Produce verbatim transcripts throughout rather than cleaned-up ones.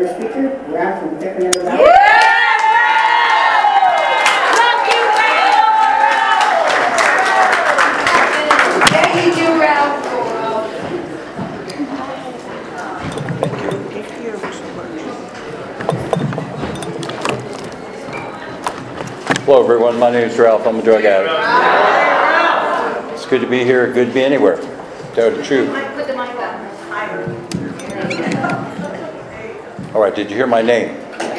first speaker, Ralph from Peppermint Valley. Yeah! Thank you, Ralph. Hello everyone, my name is Ralph, I'm a drug addict. It's good to be here, good to be anywhere. Tell the truth. Put the mic up. All right, did you hear my name?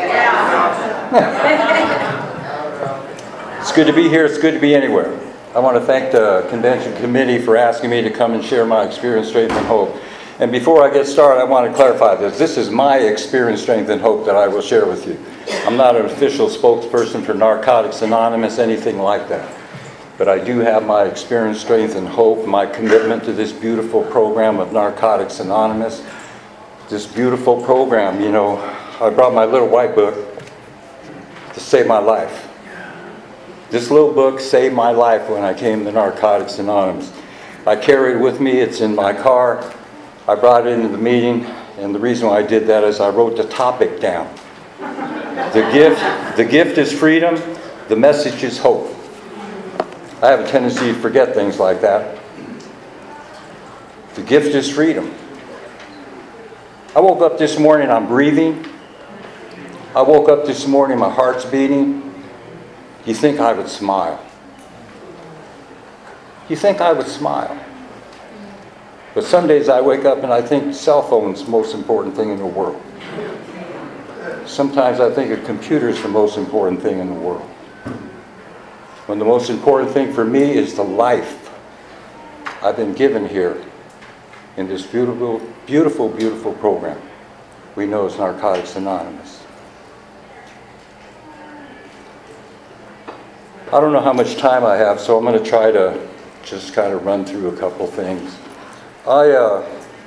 It's good to be here, it's good to be anywhere. I want to thank the convention committee for asking me to come and share my experience, strength, and hope. And before I get started, I want to clarify this. This is my experience, strength, and hope that I will share with you. I'm not an official spokesperson for Narcotics Anonymous, anything like that. But I do have my experience, strength, and hope, my commitment to this beautiful program of Narcotics Anonymous. This beautiful program, you know, I brought my little white book to save my life. This little book saved my life when I came to Narcotics Anonymous. I carry it with me, it's in my car. I brought it into the meeting, and the reason why I did that is I wrote the topic down. The gift, the gift is freedom, the message is hope. I have a tendency to forget things like that. The gift is freedom. I woke up this morning, I'm breathing. I woke up this morning, my heart's beating. You think I would smile? You think I would smile? But some days I wake up and I think cell phone's the most important thing in the world. Sometimes I think a computer's the most important thing in the world. When the most important thing for me is the life I've been given here in this beautiful, beautiful, beautiful program we know as Narcotics Anonymous. I don't know how much time I have, so I'm going to try to just kind of run through a couple things. I uh,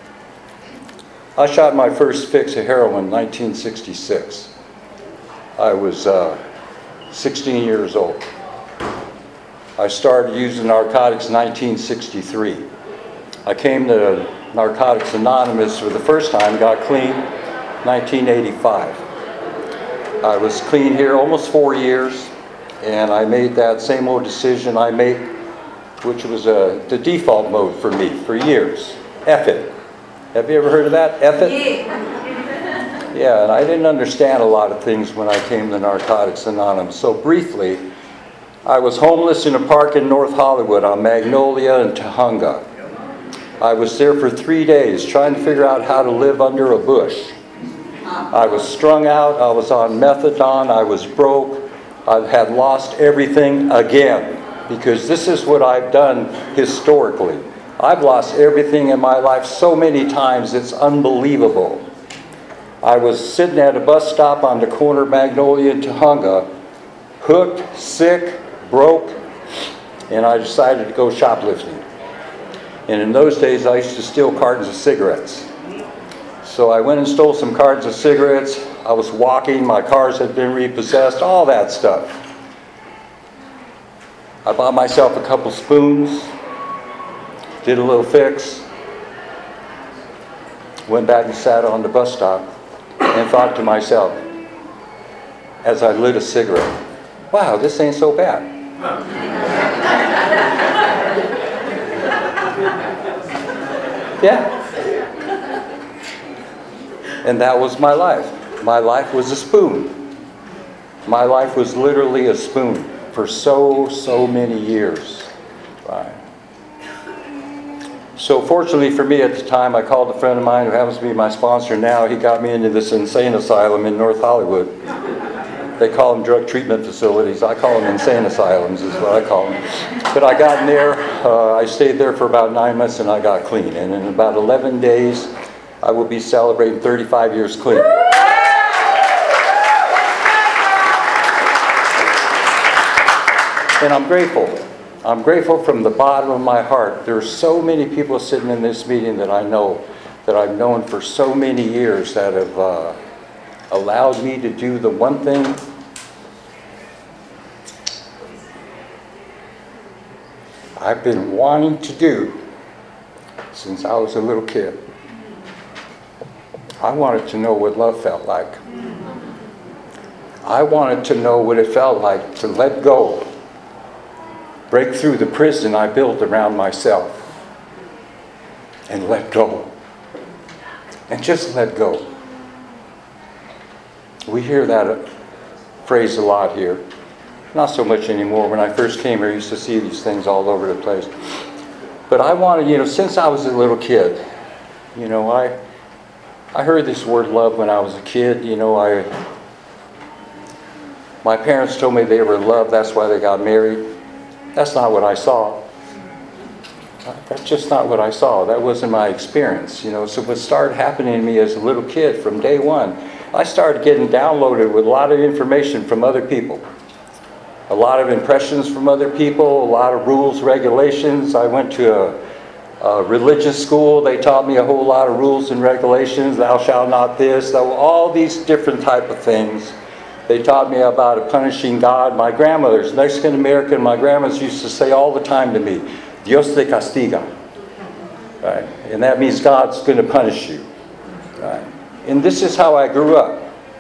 I shot my first fix of heroin in nineteen sixty-six. I was uh, sixteen years old. I started using narcotics in nineteen sixty-three. I came to Narcotics Anonymous for the first time, got clean, nineteen eighty-five. I was clean here almost four years, and I made that same old decision I made, which was uh, the default mode for me for years. F it. Have you ever heard of that? F it? Yeah, and I didn't understand a lot of things when I came to Narcotics Anonymous. So briefly, I was homeless in a park in North Hollywood on Magnolia and Tahunga. I was there for three days trying to figure out how to live under a bush. I was strung out, I was on methadone, I was broke, I had lost everything again. Because this is what I've done historically. I've lost everything in my life so many times, it's unbelievable. I was sitting at a bus stop on the corner of Magnolia and Tahunga, hooked, sick, broke, and I decided to go shoplifting. And in those days, I used to steal cartons of cigarettes. So I went and stole some cartons of cigarettes. I was walking, my cars had been repossessed, all that stuff. I bought myself a couple spoons, did a little fix, went back and sat on the bus stop, and thought to myself, as I lit a cigarette, wow, this ain't so bad. Yeah. And that was my life. My life was a spoon. My life was literally a spoon for so, so many years. Right. So fortunately for me at the time, I called a friend of mine who happens to be my sponsor now. He got me into this insane asylum in North Hollywood. They call them drug treatment facilities. I call them insane asylums is what I call them. But I got in there. Uh, I stayed there for about nine months and I got clean. And in about eleven days, I will be celebrating thirty-five years clean. And I'm grateful. I'm grateful from the bottom of my heart. There are so many people sitting in this meeting that I know, that I've known for so many years that have uh, allowed me to do the one thing I've been wanting to do since I was a little kid. I wanted to know what love felt like. I wanted to know what it felt like to let go, break through the prison I built around myself, and let go. And just let go. We hear that phrase a lot here. Not so much anymore. When I first came here, I used to see these things all over the place. But I wanted, you know, since I was a little kid, you know, I I heard this word love when I was a kid. You know, I my parents told me they were in love, that's why they got married. That's not what I saw. That's just not what I saw. That wasn't my experience, you know. So what started happening to me as a little kid from day one, I started getting downloaded with a lot of information from other people. A lot of impressions from other people, a lot of rules, regulations. I went to a, a religious school. They taught me a whole lot of rules and regulations. Thou shalt not this, thou, all these different type of things. They taught me about punishing God. My grandmother's Mexican American. My grandmas used to say all the time to me, Dios te castiga. Right? And that means God's going to punish you. Right? And this is how I grew up.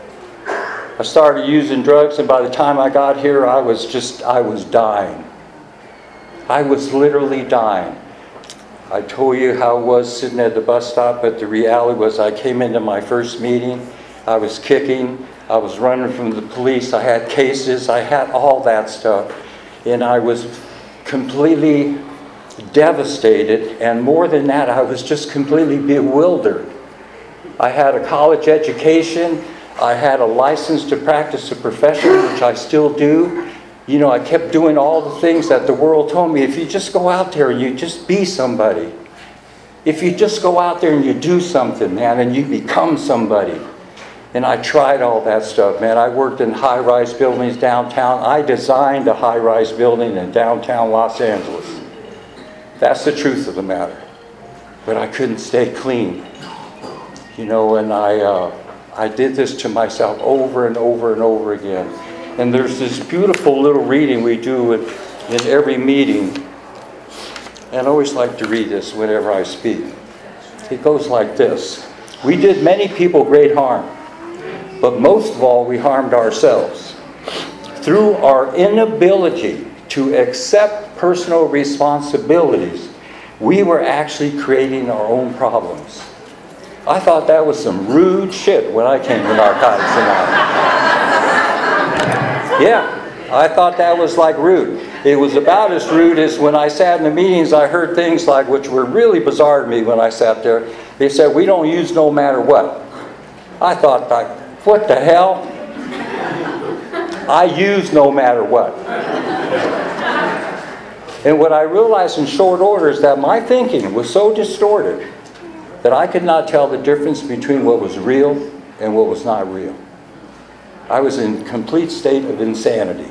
I started using drugs, and by the time I got here, I was just, I was dying. I was literally dying. I told you how I was sitting at the bus stop, but the reality was I came into my first meeting, I was kicking, I was running from the police, I had cases, I had all that stuff. And I was completely devastated, and more than that, I was just completely bewildered. I had a college education, I had a license to practice a profession, which I still do. You know, I kept doing all the things that the world told me. If you just go out there and you just be somebody. If you just go out there and you do something, man, and you become somebody. And I tried all that stuff, man. I worked in high-rise buildings downtown. I designed a high-rise building in downtown Los Angeles. That's the truth of the matter. But I couldn't stay clean. You know, and I... Uh, I did this to myself over and over and over again. And there's this beautiful little reading we do in, in every meeting. And I always like to read this whenever I speak. It goes like this. We did many people great harm, but most of all we harmed ourselves. Through our inability to accept personal responsibilities, we were actually creating our own problems. I thought that was some rude shit when I came to Narcotics Anonymous. Yeah, I thought that was like rude. It was about as rude as when I sat in the meetings, I heard things like, which were really bizarre to me when I sat there. They said, we don't use no matter what. I thought, like, what the hell? I use no matter what. And what I realized in short order is that my thinking was so distorted that I could not tell the difference between what was real and what was not real. I was in a complete state of insanity.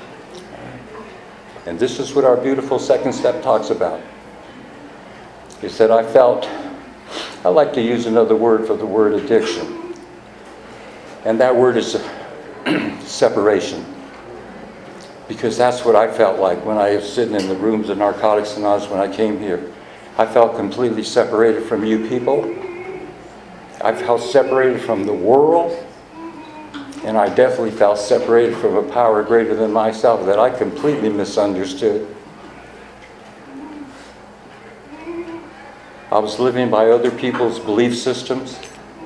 And this is what our beautiful second step talks about. It said I felt, I like to use another word for the word addiction. And that word is separation. Because that's what I felt like when I was sitting in the rooms of Narcotics Anonymous when I came here. I felt completely separated from you people. I felt separated from the world. And I definitely felt separated from a power greater than myself that I completely misunderstood. I was living by other people's belief systems.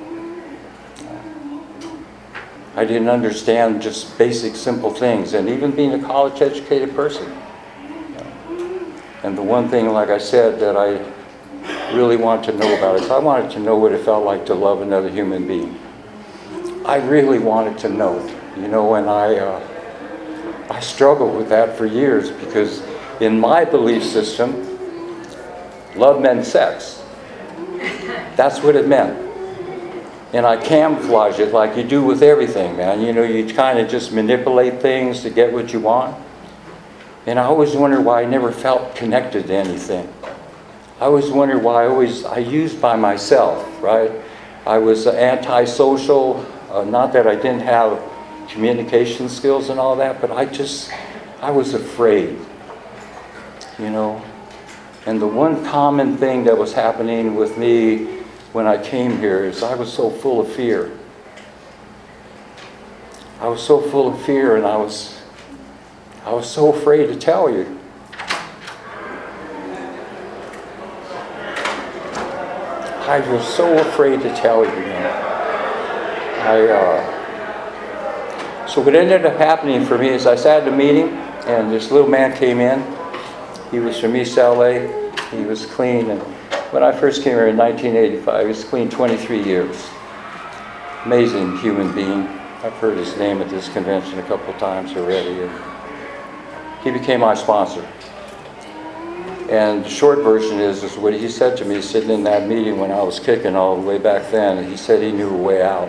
I didn't understand just basic, simple things. And even being a college-educated person. And the one thing, like I said, that I really want to know about is I wanted to know what it felt like to love another human being. I really wanted to know it, you know, and I, uh, I struggled with that for years because in my belief system, love meant sex. That's what it meant. And I camouflage it like you do with everything, man. You know, you kind of just manipulate things to get what you want. And I always wondered why I never felt connected to anything. I always wondered why I always, I used by myself, right? I was antisocial, uh, not that I didn't have communication skills and all that, but I just, I was afraid, you know. And the one common thing that was happening with me when I came here is I was so full of fear. I was so full of fear, and I was, I was so afraid to tell you. I was so afraid to tell you. you know. I, uh, so what ended up happening for me is I sat at a meeting, and this little man came in. He was from East L A. He was clean, and when I first came here in nineteen eighty-five, he was clean twenty-three years. Amazing human being. I've heard his name at this convention a couple of times already. And he became my sponsor. And the short version is, is what he said to me sitting in that meeting when I was kicking all the way back then. He said he knew a way out.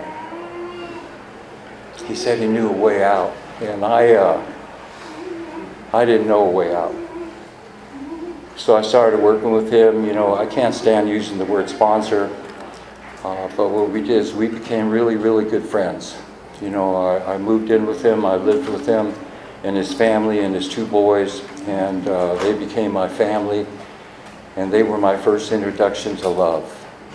He said he knew a way out. And I, uh, I didn't know a way out. So I started working with him. You know, I can't stand using the word sponsor. Uh, but what we did is we became really, really good friends. You know, I, I moved in with him. I lived with him and his family and his two boys. And uh, they became my family. And they were my first introduction to love.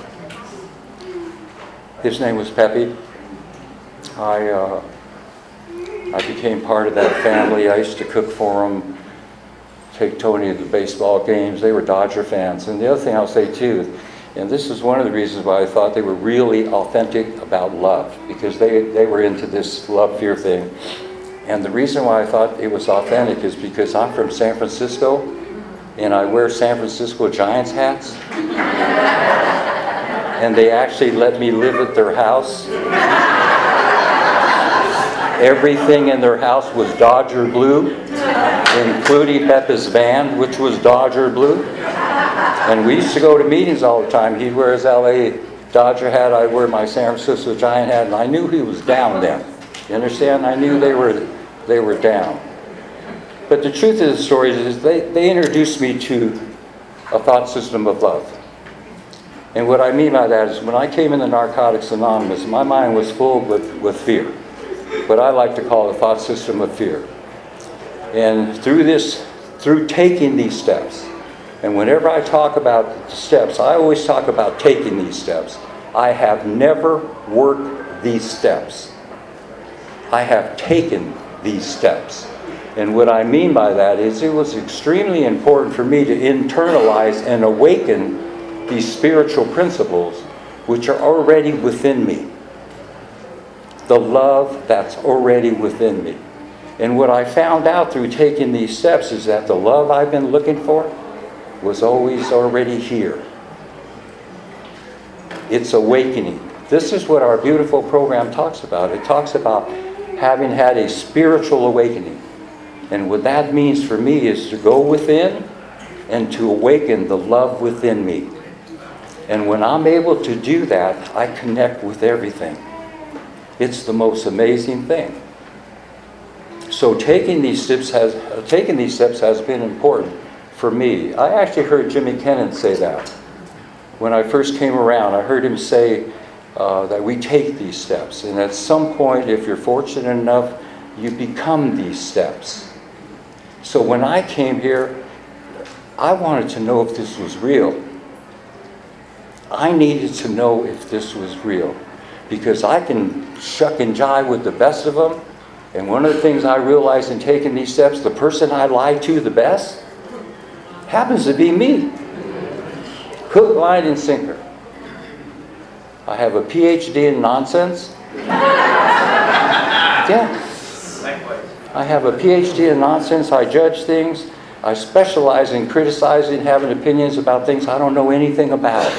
His name was Pepe. I, uh, I became part of that family. I used to cook for him, take Tony to the baseball games. They were Dodger fans. And the other thing I'll say too, and this is one of the reasons why I thought they were really authentic about love, because they, they were into this love-fear thing. And the reason why I thought it was authentic is because I'm from San Francisco, and I wear San Francisco Giants hats. And they actually let me live at their house. Everything in their house was Dodger blue, including Pepe's band, which was Dodger blue. And we used to go to meetings all the time. He'd wear his L A Dodger hat, I'd wear my San Francisco Giant hat, and I knew he was down then. You understand? I knew they were they were down. But the truth of the story is they, they introduced me to a thought system of love. And what I mean by that is when I came into Narcotics Anonymous, my mind was full with, with fear. What I like to call a thought system of fear. And through this, through taking these steps, and whenever I talk about steps, I always talk about taking these steps. I have never worked these steps. I have taken these steps. And what I mean by that is it was extremely important for me to internalize and awaken these spiritual principles which are already within me. The love that's already within me. And what I found out through taking these steps is that the love I've been looking for was always already here. It's awakening. This is what our beautiful program talks about. It talks about having had a spiritual awakening. And what that means for me is to go within and to awaken the love within me. And when I'm able to do that, I connect with everything. It's the most amazing thing. So taking these steps has uh, taking these steps has been important for me. I actually heard Jimmy Kennan say that. When I first came around, I heard him say uh, that we take these steps. And at some point, if you're fortunate enough, you become these steps. So when I came here, I wanted to know if this was real. I needed to know if this was real. Because I can shuck and jive with the best of them. And one of the things I realized in taking these steps, the person I lie to the best happens to be me. Hook, line, and sinker. I have a P H D in nonsense. Yeah. I have a P H D in nonsense. I judge things. I specialize in criticizing, having opinions about things I don't know anything about.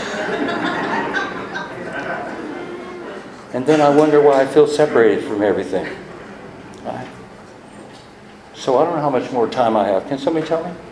And then I wonder why I feel separated from everything. Right? So I don't know how much more time I have. Can somebody tell me?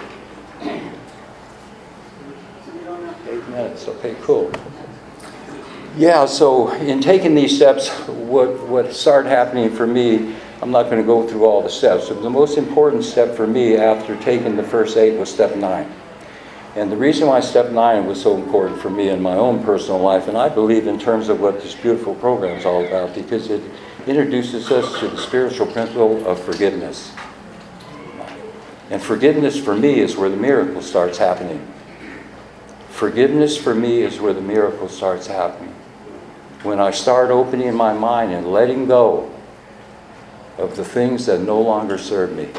Eight minutes. Okay, cool. Yeah, so in taking these steps, what, what started happening for me, I'm not going to go through all the steps, but the most important step for me after taking the first eight was step nine. And the reason why step nine was so important for me in my own personal life, and I believe in terms of what this beautiful program is all about, because it introduces us to the spiritual principle of forgiveness. And forgiveness for me is where the miracle starts happening. Forgiveness for me is where the miracle starts happening. When I start opening my mind and letting go of the things that no longer serve me.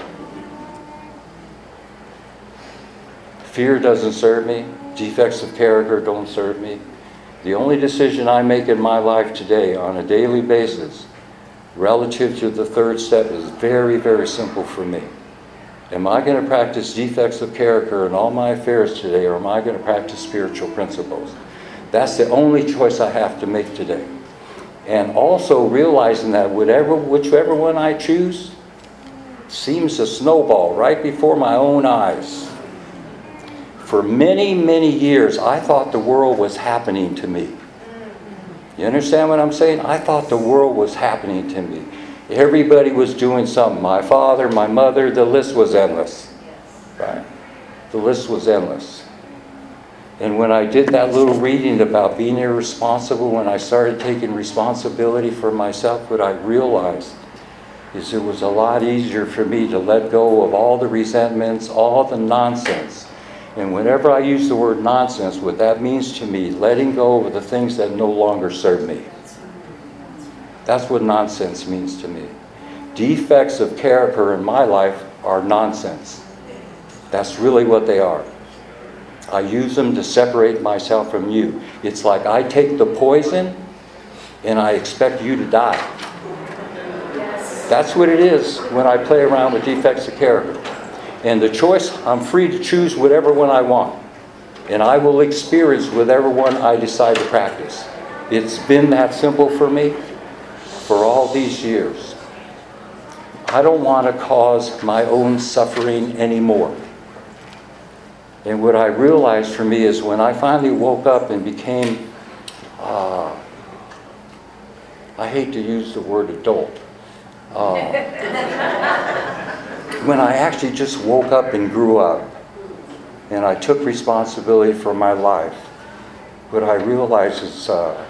Fear doesn't serve me. Defects of character don't serve me. The only decision I make in my life today on a daily basis relative to the third step is very, very simple for me. Am I going to practice defects of character in all my affairs today, or am I going to practice spiritual principles? That's the only choice I have to make today. And also realizing that whatever, whichever one I choose seems to snowball right before my own eyes. For many, many years, I thought the world was happening to me. You understand what I'm saying? I thought the world was happening to me. Everybody was doing something. My father, my mother, the list was endless. Right? The list was endless. And when I did that little reading about being irresponsible, when I started taking responsibility for myself, what I realized is it was a lot easier for me to let go of all the resentments, all the nonsense. And whenever I use the word nonsense, what that means to me, letting go of the things that no longer serve me. That's what nonsense means to me. Defects of character in my life are nonsense. That's really what they are. I use them to separate myself from you. It's like I take the poison and I expect you to die. That's what it is when I play around with defects of character. And the choice, I'm free to choose whatever one I want. And I will experience whatever one I decide to practice. It's been that simple for me for all these years. I don't want to cause my own suffering anymore. And what I realized for me is when I finally woke up and became, uh, I hate to use the word adult, uh, when I actually just woke up and grew up and I took responsibility for my life, what I realized is uh,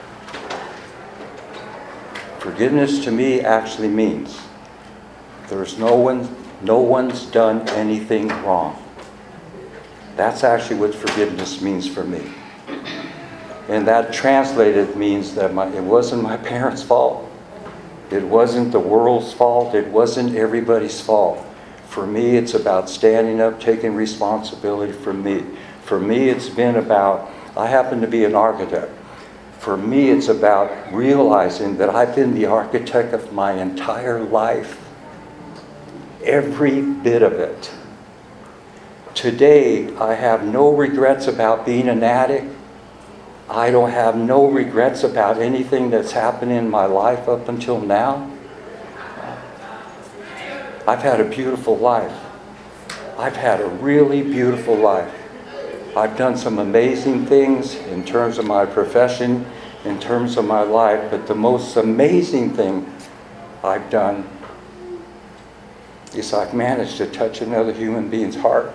forgiveness to me actually means there's no one, no one's done anything wrong. That's actually what forgiveness means for me. And that translated means that my, it wasn't my parents' fault. It wasn't the world's fault. It wasn't everybody's fault. For me, it's about standing up, taking responsibility for me. For me, it's been about, I happen to be an architect. For me, it's about realizing that I've been the architect of my entire life. Every bit of it. Today, I have no regrets about being an addict. I don't have no regrets about anything that's happened in my life up until now. I've had a beautiful life. I've had a really beautiful life. I've done some amazing things in terms of my profession, in terms of my life, but the most amazing thing I've done is I've managed to touch another human being's heart.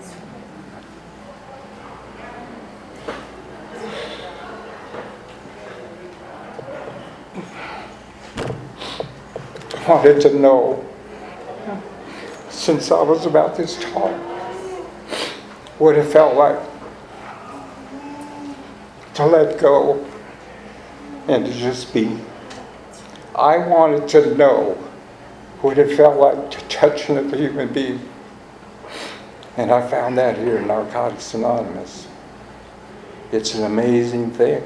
I wanted to know, since I was about this tall, what it felt like to let go and to just be. I wanted to know what it felt like to touch another human being. And I found that here in Narcotics Anonymous. It's an amazing thing.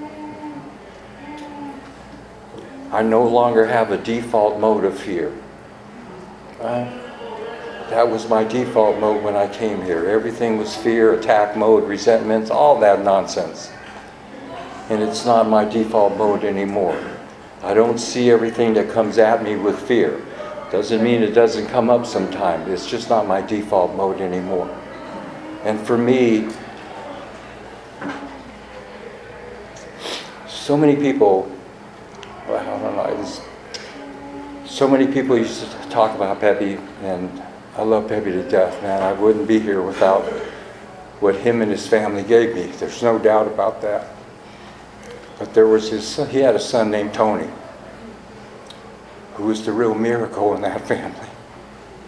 I no longer have a default mode of fear. Uh, that was my default mode when I came here. Everything was fear, attack mode, resentments, all that nonsense. And it's not my default mode anymore. I don't see everything that comes at me with fear. Doesn't mean it doesn't come up sometime. It's just not my default mode anymore. And for me, so many people, well, I don't know, it's, so many people used to talk about Pepe, and I love Pepe to death, man. I wouldn't be here without what him and his family gave me. There's no doubt about that. But there was his son, he had a son named Tony, who was the real miracle in that family.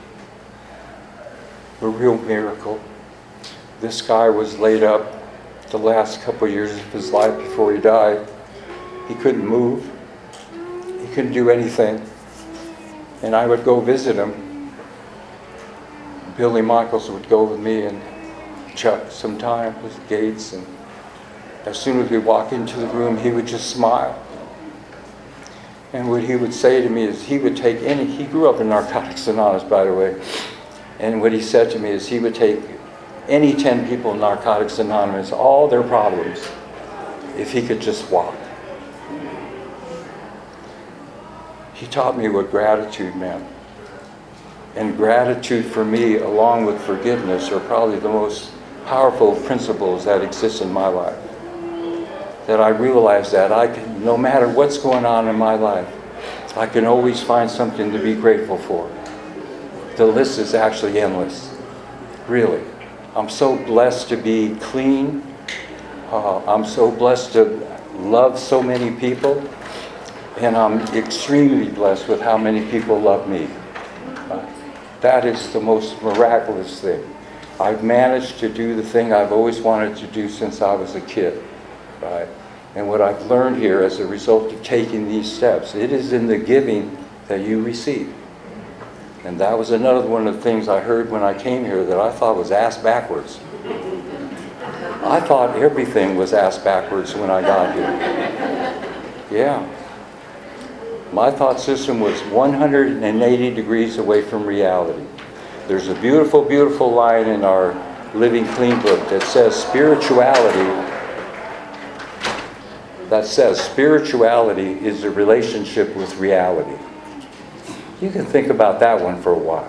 A real miracle. This guy was laid up the last couple of years of his life before he died. He couldn't move. He couldn't do anything. And I would go visit him. Billy Michaels would go with me and Chuck sometime with Gates. And as soon as we walk into the room, he would just smile. And what he would say to me is he would take any, he grew up in Narcotics Anonymous, by the way. And what he said to me is he would take any ten people in Narcotics Anonymous, all their problems, if he could just walk. He taught me what gratitude meant. And gratitude for me, along with forgiveness, are probably the most powerful principles that exist in my life. That I realize that I can, no matter what's going on in my life, I can always find something to be grateful for. The list is actually endless. Really. I'm so blessed to be clean. Uh, I'm so blessed to love so many people. And I'm extremely blessed with how many people love me. Uh, that is the most miraculous thing. I've managed to do the thing I've always wanted to do since I was a kid. Right? And what I've learned here as a result of taking these steps, it is in the giving that you receive. And that was another one of the things I heard when I came here that I thought was ass backwards. I thought everything was ass backwards when I got here. Yeah. My thought system was one hundred eighty degrees away from reality. There's a beautiful, beautiful line in our Living Clean book that says spirituality, that says spirituality is a relationship with reality. You can think about that one for a while.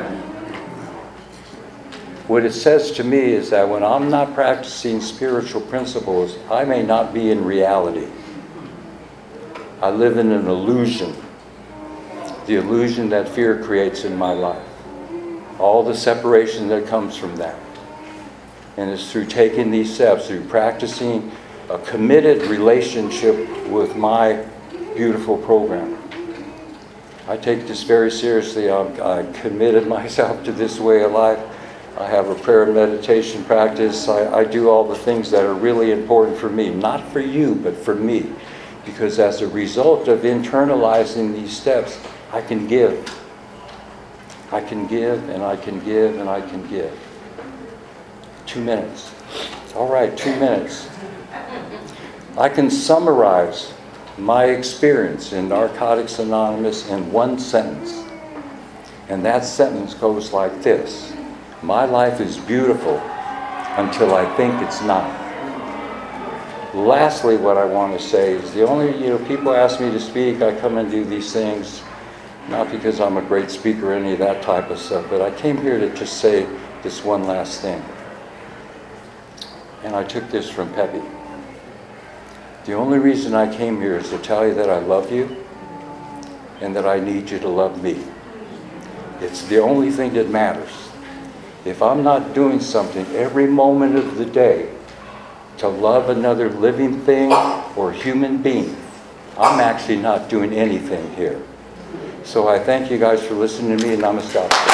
What it says to me is that when I'm not practicing spiritual principles, I may not be in reality. I live in an illusion. The illusion that fear creates in my life. All the separation that comes from that. And it's through taking these steps, through practicing a committed relationship with my beautiful program. I take this very seriously. I've, I committed myself to this way of life. I have a prayer and meditation practice. I, I do all the things that are really important for me. Not for you, but for me. Because as a result of internalizing these steps, I can give. I can give, and I can give, and I can give. Two minutes. All right, two minutes. I can summarize my experience in Narcotics Anonymous in one sentence. And that sentence goes like this. My life is beautiful until I think it's not. Lastly, what I want to say is the only, you know, people ask me to speak, I come and do these things, not because I'm a great speaker or any of that type of stuff, but I came here to just say this one last thing. And I took this from Pepe. The only reason I came here is to tell you that I love you and that I need you to love me. It's the only thing that matters. If I'm not doing something every moment of the day to love another living thing or human being, I'm actually not doing anything here. So I thank you guys for listening to me, and namaste.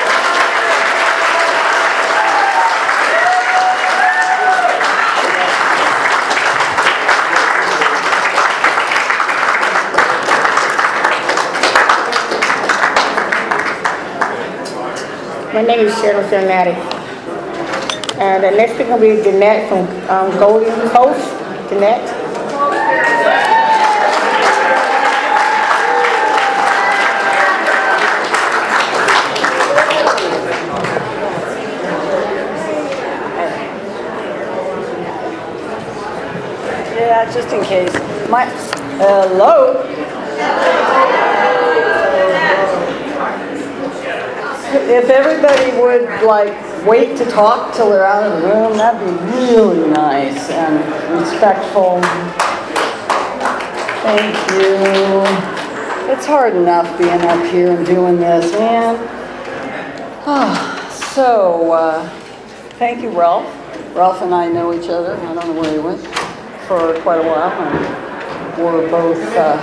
My name is Cheryl Cernatic. And the next thing will be Jeanette from um, Golden Coast. Jeanette. Yeah, just in case. My hello. If everybody would like wait to talk till they're out of the room, that'd be really nice and respectful. Thank you. It's hard enough being up here and doing this, man. Oh, so, uh, thank you, Ralph. Ralph and I know each other. I don't know where he went for quite a while. And we're both uh,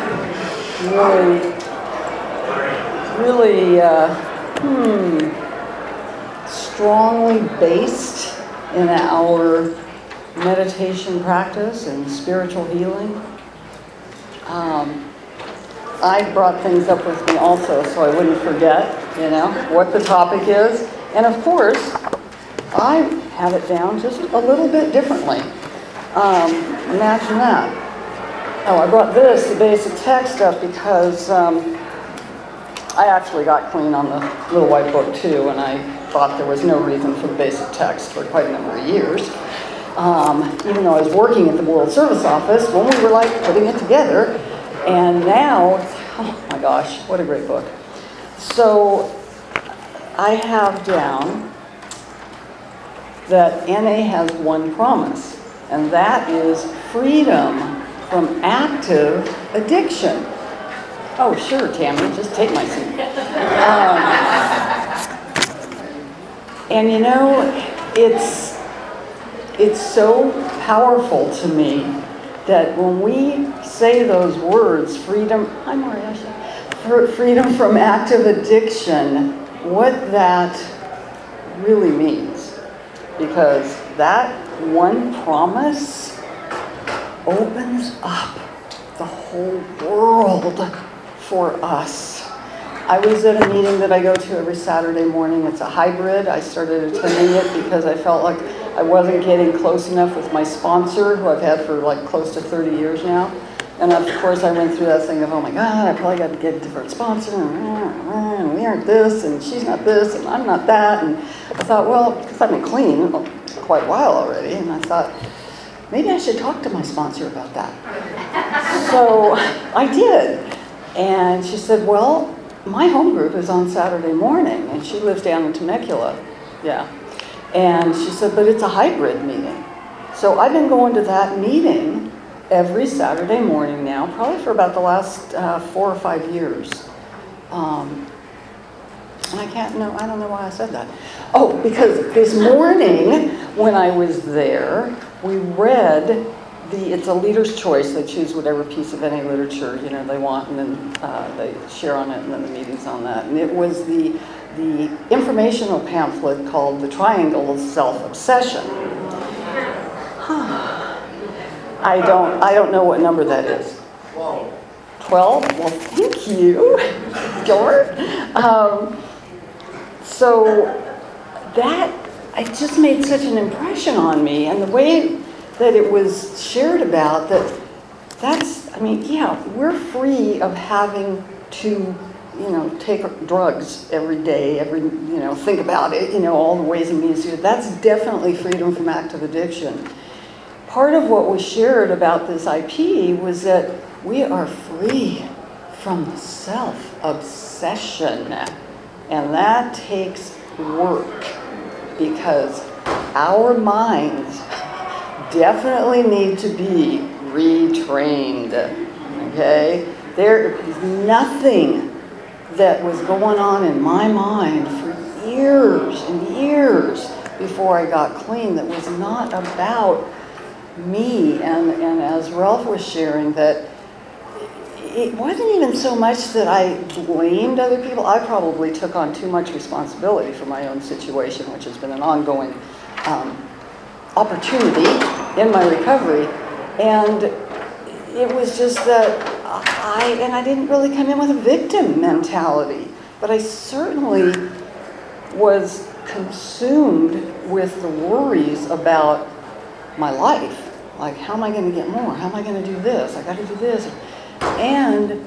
really, really. Uh, Hmm, strongly based in our meditation practice and spiritual healing. Um, I brought things up with me also so I wouldn't forget, you know, what the topic is. And of course, I have it down just a little bit differently. Um, imagine that. Oh, I brought this, the basic tech stuff, because um, I actually got clean on the little white book too, and I thought there was no reason for the basic text for quite a number of years. Um, even though I was working at the World Service Office when we were like putting it together, and now, oh my gosh, what a great book. So I have down that N A has one promise, and that is freedom from active addiction. Oh, sure, Tammy, just take my seat. Um, and you know, it's it's so powerful to me that when we say those words, freedom, hi Maria, freedom from active addiction, what that really means. Because that one promise opens up the whole world for us. I was at a meeting that I go to every Saturday morning. It's a hybrid. I started attending it because I felt like I wasn't getting close enough with my sponsor, who I've had for like close to thirty years now. And of course I went through that thing of, oh my God, I probably got to get a different sponsor, and we aren't this, and she's not this, and I'm not that. And I thought, well, because I've been clean quite a while already, and I thought, maybe I should talk to my sponsor about that. So I did. And she said, well, my home group is on Saturday morning, and she lives down in Temecula. Yeah. And she said, but it's a hybrid meeting. So I've been going to that meeting every Saturday morning now, probably for about the last uh, four or five years. Um, and I can't know, I don't know why I said that. Oh, because this morning when I was there, we read the, it's a leader's choice. They choose whatever piece of any literature, you know, they want, and then uh, they share on it, and then the meeting's on that. And it was the, the informational pamphlet called The Triangle of Self-Obsession. I don't, I don't know what number that is. Twelve. Twelve? Well, thank you, George. Um, so that, it just made such an impression on me, and the way that it was shared about, that that's, I mean, yeah, we're free of having to, you know, take drugs every day, every, you know, think about it, you know, all the ways and means to do it. That's definitely freedom from active addiction. Part of what was shared about this I P was that we are free from self-obsession. And that takes work, because our minds definitely need to be retrained, okay? There is nothing that was going on in my mind for years and years before I got clean that was not about me. And, and as Ralph was sharing, that it wasn't even so much that I blamed other people. I probably took on too much responsibility for my own situation, which has been an ongoing um, opportunity in my recovery. And it was just that I, and I didn't really come in with a victim mentality, but I certainly was consumed with the worries about my life. Like, how am I going to get more? How am I going to do this? I got to do this. And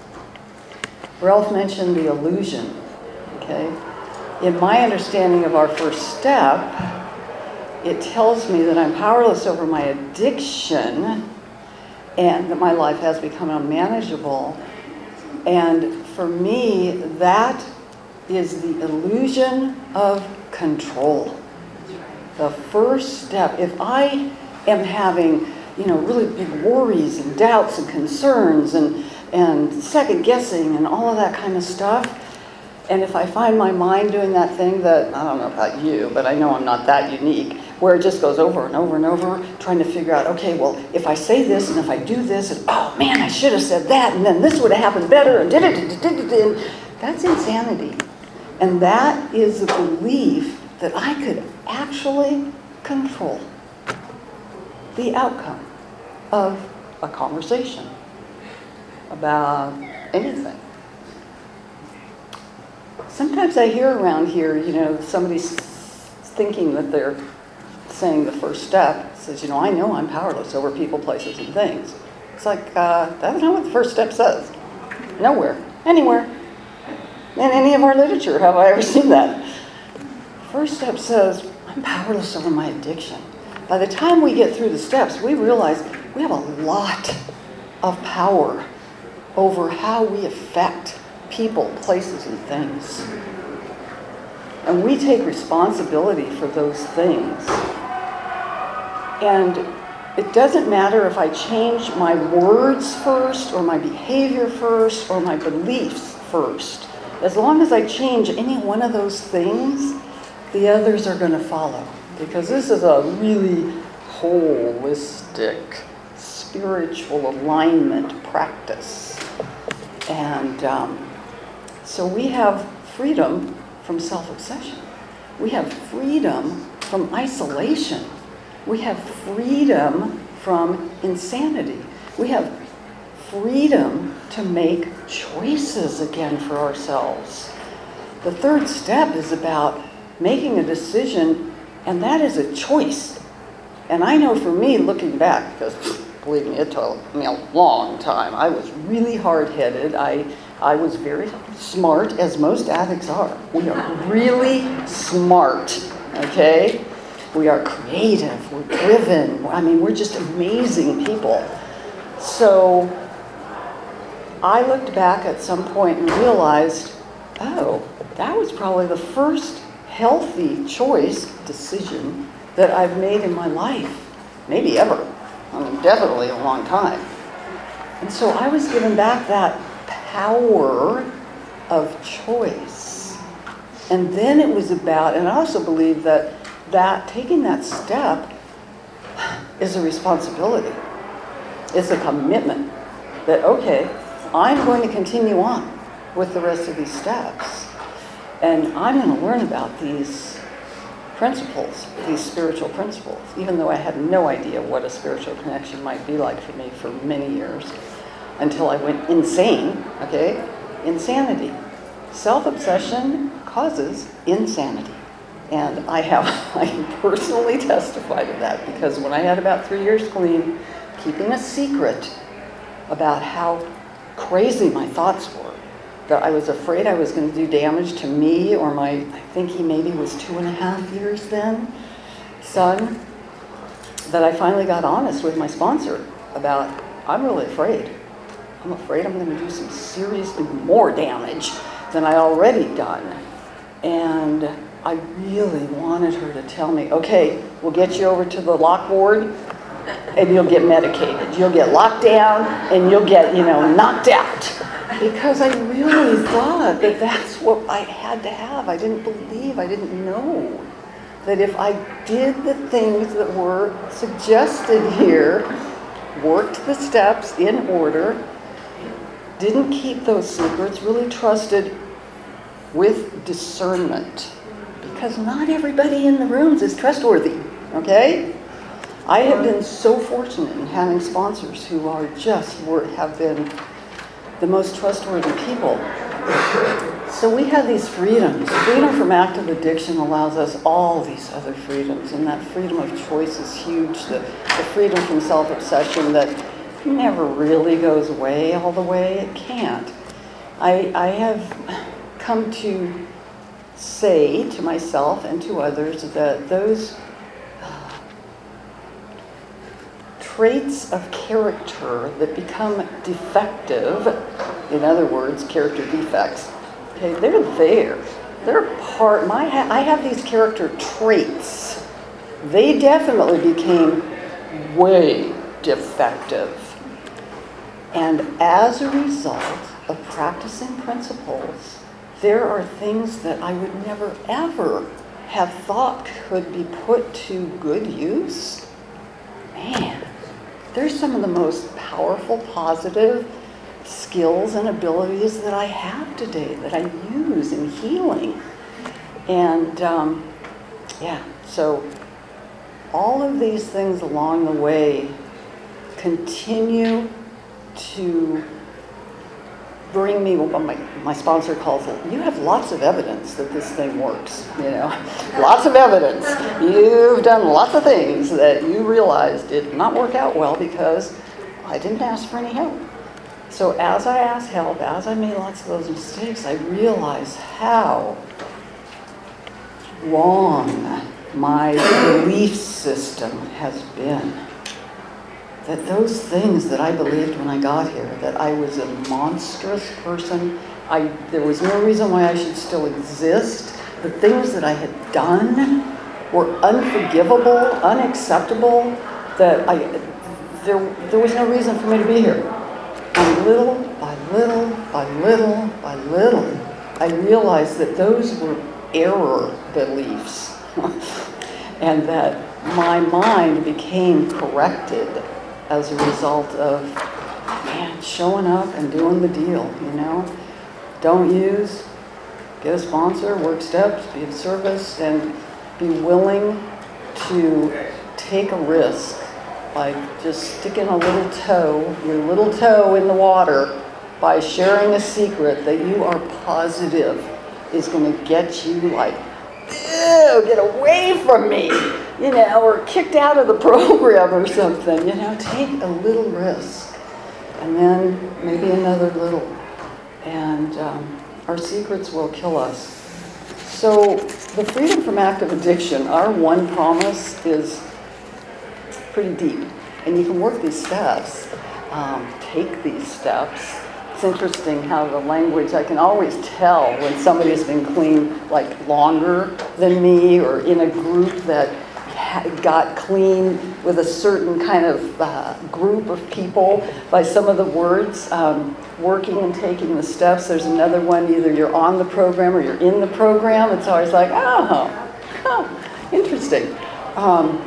Ralph mentioned the illusion, okay? In my understanding of our first step, it tells me that I'm powerless over my addiction and that my life has become unmanageable. And for me, that is the illusion of control. The first step, if I am having, you know, really big worries and doubts and concerns and, and second guessing and all of that kind of stuff, and if I find my mind doing that thing that, I don't know about you, but I know I'm not that unique, where it just goes over and over and over, trying to figure out, okay, well, if I say this and if I do this, and oh man, I should have said that, and then this would have happened better, and and that's insanity. And that is the belief that I could actually control the outcome of a conversation about anything. Sometimes I hear around here, you know, somebody's thinking that they're saying the first step, says, you know, I know I'm powerless over people, places, and things. It's like, uh, that's not what the first step says. Nowhere, anywhere. In any of our literature have I ever seen that. First step says, I'm powerless over my addiction. By the time we get through the steps, we realize we have a lot of power over how we affect people, places, and things. And we take responsibility for those things. And it doesn't matter if I change my words first, or my behavior first, or my beliefs first. As long as I change any one of those things, the others are going to follow. Because this is a really holistic, spiritual alignment practice. And um, so we have freedom from self-obsession. We have freedom from isolation. We have freedom from insanity. We have freedom to make choices again for ourselves. The third step is about making a decision, and that is a choice. And I know for me, looking back, because believe me, it took me a long time. I was really hard-headed. I, I was very smart, as most addicts are. We are really smart, okay? We are creative, we're driven. I mean, we're just amazing people. So I looked back at some point and realized, oh, that was probably the first healthy choice, decision, that I've made in my life. Maybe ever. I mean, definitely a long time. And so I was given back that power of choice. And then it was about, and I also believe that that taking that step is a responsibility. It's a commitment that, okay, I'm going to continue on with the rest of these steps. And I'm going to learn about these principles, these spiritual principles, even though I had no idea what a spiritual connection might be like for me for many years, until I went insane, okay? Insanity. Self-obsession causes insanity. And I have, I can personally testify to that, because when I had about three years clean, keeping a secret about how crazy my thoughts were, that I was afraid I was going to do damage to me or my, I think he maybe was two and a half years then, son, that I finally got honest with my sponsor about, I'm really afraid. I'm afraid I'm going to do some seriously more damage than I already done. And I really wanted her to tell me, okay, we'll get you over to the lock ward and you'll get medicated. You'll get locked down and you'll get, you know, knocked out. Because I really thought that that's what I had to have. I didn't believe, I didn't know that if I did the things that were suggested here, worked the steps in order, didn't keep those secrets, really trusted with discernment. Because not everybody in the rooms is trustworthy, okay? I have been so fortunate in having sponsors who are just, were, have been the most trustworthy people. So we have these freedoms. Freedom from active addiction allows us all these other freedoms, and that freedom of choice is huge. The, the freedom from self-obsession that never really goes away all the way. It can't. I, I have come to say to myself and to others that those traits of character that become defective, in other words, character defects, okay, they're there. They're part, my, I have these character traits. They definitely became way defective. And as a result of practicing principles, there are things that I would never ever have thought could be put to good use. Man, they're some of the most powerful, positive skills and abilities that I have today, that I use in healing. And um, yeah, so all of these things along the way continue to bring me, well, my, my sponsor calls it, you have lots of evidence that this thing works, you know, lots of evidence. You've done lots of things that you realized did not work out well because I didn't ask for any help. So as I asked help, as I made lots of those mistakes, I realized how wrong my belief system has been. That those things that I believed when I got here, that I was a monstrous person, I, there was no reason why I should still exist, the things that I had done were unforgivable, unacceptable, that I, there, there was no reason for me to be here. And little by little by little by little, I realized that those were error beliefs and that my mind became corrected as a result of, man, showing up and doing the deal, you know? Don't use, get a sponsor, work steps, be of service, and be willing to take a risk by just sticking a little toe, your little toe in the water by sharing a secret that you are positive is going to get you like, ew, get away from me, you know, or kicked out of the program or something, you know, take a little risk and then maybe another little, and um, our secrets will kill us. So the freedom from active addiction, our one promise is pretty deep, and you can work these steps, um, take these steps. It's interesting how the language, I can always tell when somebody has been clean like longer than me or in a group that got clean with a certain kind of uh, group of people by some of the words, um, working and taking the steps. There's another one, either you're on the program or you're in the program. It's always like, oh, oh interesting. Um,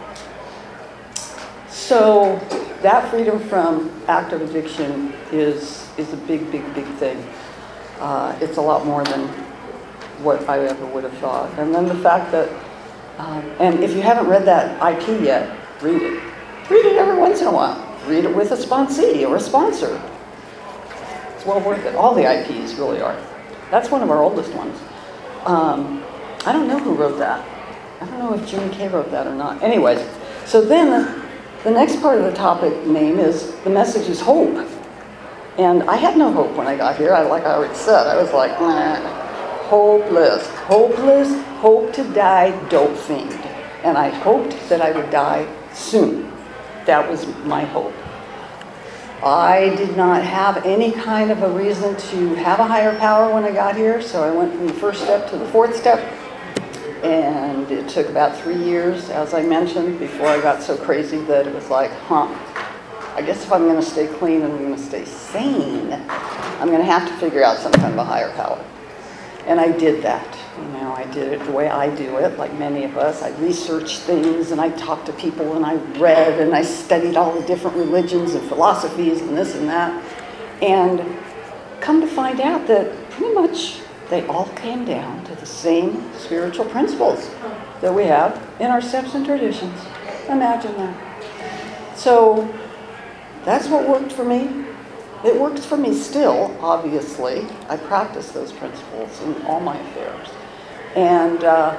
so that freedom from active addiction is is a big, big, big thing. Uh, it's a lot more than what I ever would have thought. And then the fact that, um, and if you haven't read that I P yet, read it. Read it every once in a while. Read it with a sponsee or a sponsor. It's well worth it. All the I Ps really are. That's one of our oldest ones. Um, I don't know who wrote that. I don't know if Jimmy Kay wrote that or not. Anyways, so then the next part of the topic name is the message is hope. And I had no hope when I got here. I, like I already said, I was like, nah, hopeless, hopeless, hope to die, dope fiend. And I hoped that I would die soon. That was my hope. I did not have any kind of a reason to have a higher power when I got here, so I went from the first step to the fourth step. And it took about three years, as I mentioned, before I got so crazy that it was like, huh, I guess if I'm going to stay clean and I'm going to stay sane, I'm going to have to figure out some kind of a higher power. And I did that. You know, I did it the way I do it, like many of us. I researched things and I talked to people and I read and I studied all the different religions and philosophies and this and that. And come to find out that pretty much they all came down to the same spiritual principles that we have in our steps and traditions. Imagine that. So that's what worked for me. It works for me still, obviously. I practice those principles in all my affairs. And uh,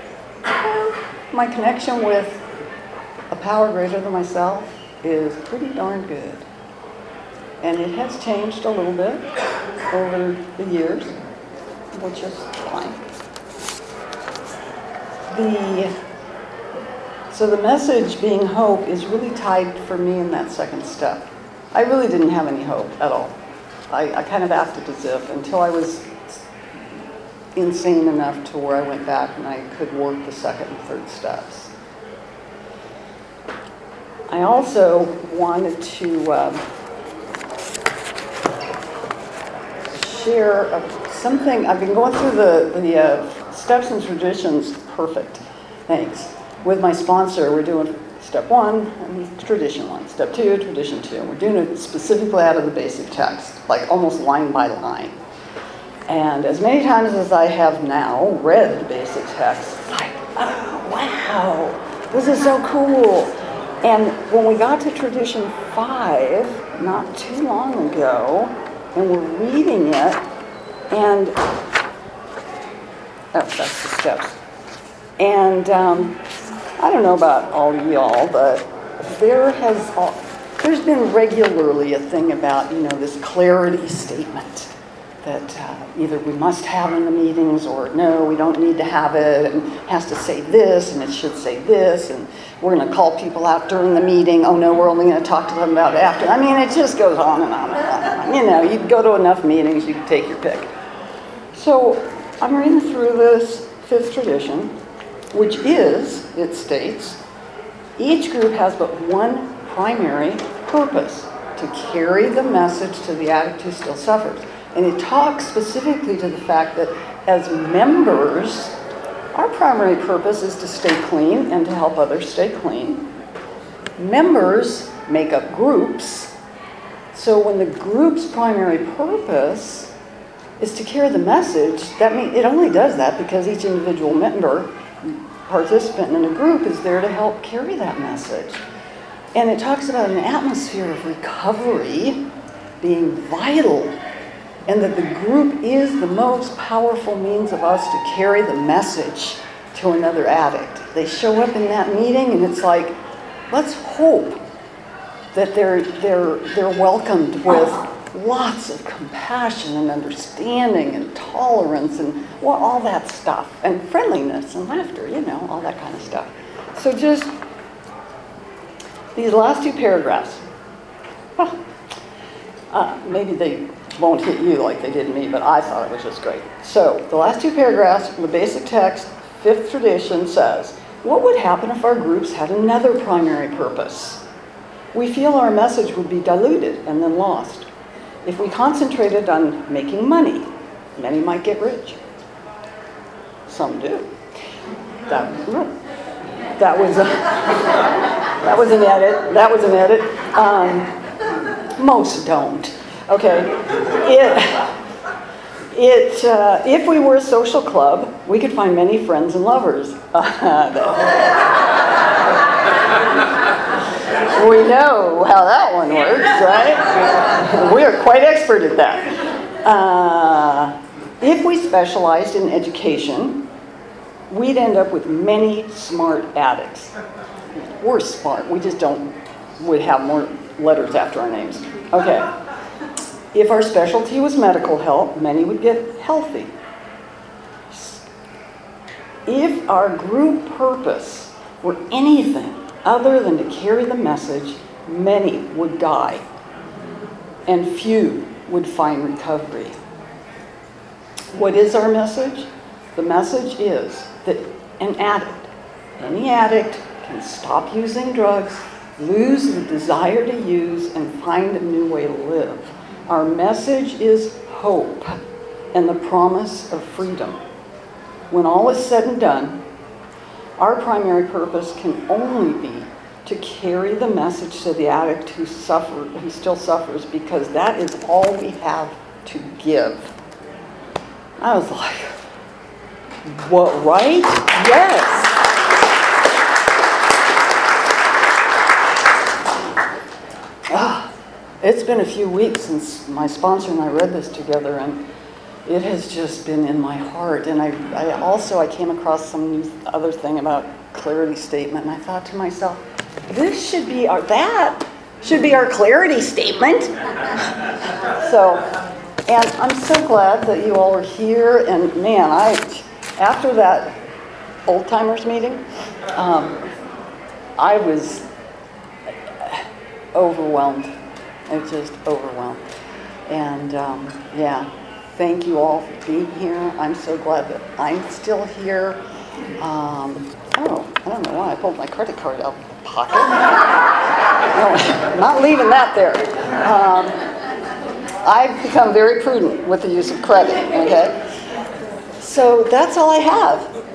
my connection with a power greater than myself is pretty darn good. And it has changed a little bit over the years, which is fine. The So the message being hope is really tied for me in that second step. I really didn't have any hope at all. I, I kind of acted as if until I was insane enough to where I went back and I could work the second and third steps. I also wanted to um, share a, something. I've been going through the, the uh, steps and traditions, perfect, thanks. With my sponsor, we're doing step one and tradition one, step two, tradition two. And we're doing it specifically out of the basic text, like almost line by line. And as many times as I have now read the basic text, it's like, oh, wow, This is so cool. And when we got to tradition five, not too long ago, and we're reading it, and, oh, that's the steps. And um, I don't know about all of y'all, but there has, all, there's been regularly a thing about, you know, this clarity statement that uh, either we must have in the meetings or no, we don't need to have it, and it has to say this, and it should say this, and we're going to call people out during the meeting. Oh no, we're only going to talk to them about it after. I mean, it just goes on and on and on. And on. You know, you go to enough meetings, you can take your pick. So I'm reading through this fifth tradition, which is, it states, each group has but one primary purpose: to carry the message to the addict who still suffers. And it talks specifically to the fact that as members, our primary purpose is to stay clean and to help others stay clean. Members make up groups. So when the group's primary purpose is to carry the message, that means it only does that because each individual member, participant in a group, is there to help carry that message. And it talks about an atmosphere of recovery being vital, and that the group is the most powerful means of us to carry the message to another addict. They show up in that meeting and it's like, let's hope that they're, they're, they're welcomed with lots of compassion and understanding and tolerance and well, all that stuff, and friendliness and laughter, you know, all that kind of stuff. So just these last two paragraphs, well, uh, maybe they won't hit you like they did me, but I thought it was just great. So the last two paragraphs, the basic text, fifth tradition says, what would happen if our groups had another primary purpose? We feel our message would be diluted and then lost. If we concentrated on making money, many might get rich. Some do. That, that was a, that was an edit. That was an edit. Um, most don't. Okay, it, it, uh, if we were a social club, we could find many friends and lovers. We know how that one works, right? We are quite expert at that. Uh, if we specialized in education, we'd end up with many smart addicts. We're smart, we just don't, would have more letters after our names. Okay. If our specialty was medical help, many would get healthy. If our group purpose were anything other than to carry the message, many would die, and few would find recovery. What is our message? The message is that an addict, any addict, can stop using drugs, lose the desire to use, and find a new way to live. Our message is hope and the promise of freedom. When all is said and done, our primary purpose can only be to carry the message to the addict who suffer, who still suffers, because that is all we have to give. I was like, what, right? Yes. Ah. It's been a few weeks since my sponsor and I read this together, and it has just been in my heart. And I, I also, I came across some new other thing about clarity statement, and I thought to myself, this should be our, that should be our clarity statement. So, and I'm so glad that you all are here, and man, I, after that old timers meeting, um, I was overwhelmed. I was just overwhelmed. And um, yeah, thank you all for being here. I'm so glad that I'm still here. Um, oh, I don't know why I pulled my credit card out of the pocket. No, I'm not leaving that there. Um, I've become very prudent with the use of credit, okay? So that's all I have.